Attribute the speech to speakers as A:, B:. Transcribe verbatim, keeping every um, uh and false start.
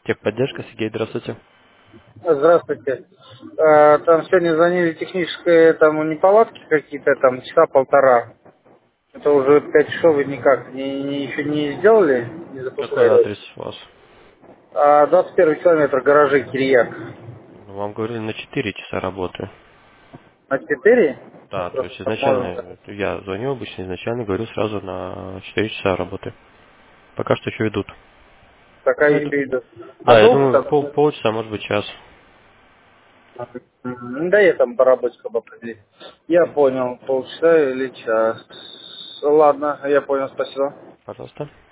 A: Техподдержка, Сергей, здравствуйте.
B: Здравствуйте. А, Там сегодня звонили технические там неполадки какие-то, там часа полтора. Это уже пять часов и никак не, не- еще не сделали, не
A: Какой
B: запускали.
A: адрес у вас?
B: А двадцать первый километр гаражи Кирьяк.
A: Ну, вам говорили на четыре часа работы.
B: На четыре?
A: Да, то есть
B: Просто можно.
A: изначально, я звоню обычно, изначально говорю сразу на четыре часа работы. Пока что еще идут.
B: Пока
A: Ну,
B: еще
A: это-
B: идут. А
A: Да, я
B: долго
A: думаю,
B: там?
A: пол, полчаса, может быть, час.
B: Мгм. Да, я там по работе как бы определить. Я понял, полчаса или час. Ладно, я понял, спасибо.
A: Пожалуйста.